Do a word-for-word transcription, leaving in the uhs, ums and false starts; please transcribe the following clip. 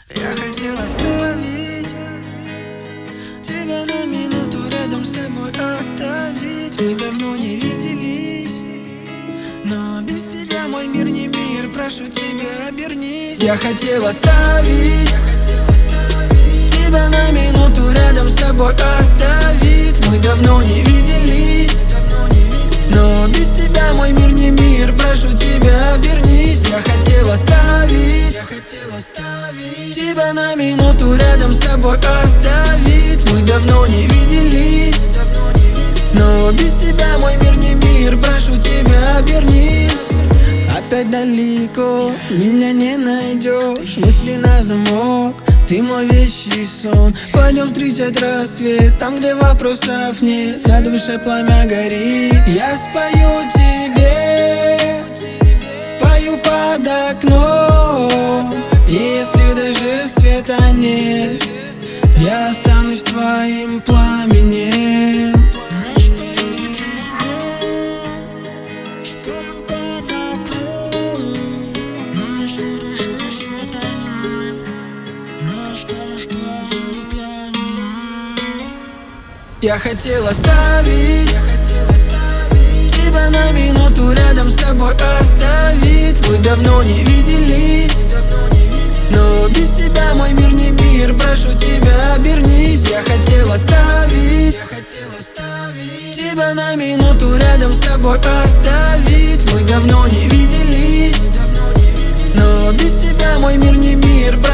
Я хотел оставить тебя на минуту, рядом с собой оставить. Мы давно не виделись, но без тебя мой мир не мир. Прошу тебя, обернись. Я хотел оставить тебя на минуту, рядом с собой оставить. Мы давно не виделись, но без тебя мой мир не мир. Прошу тебя, обернись. Я хотел оставить, я хотел оставить тебя на минуту, рядом с собой оставить. Мы давно не виделись, но без тебя мой мир не мир. Прошу тебя, обернись. Опять далеко, меня не найдешь. Мысли на замок, ты мой вещий сон. Пойдем встречать рассвет, там, где вопросов нет. На душе пламя горит. Я спою тебе, спою под окном. Если даже света нет, я останусь твоим пламенем. Я хотел оставить тебя на минуту, рядом с собой оставить. Мы давно не виделись, но без тебя мой мир не мир. Прошу тебя, обернись. Я хотел оставить тебя на минуту, рядом с собой оставить. Мы давно не виделись, но без тебя мой мир не мир.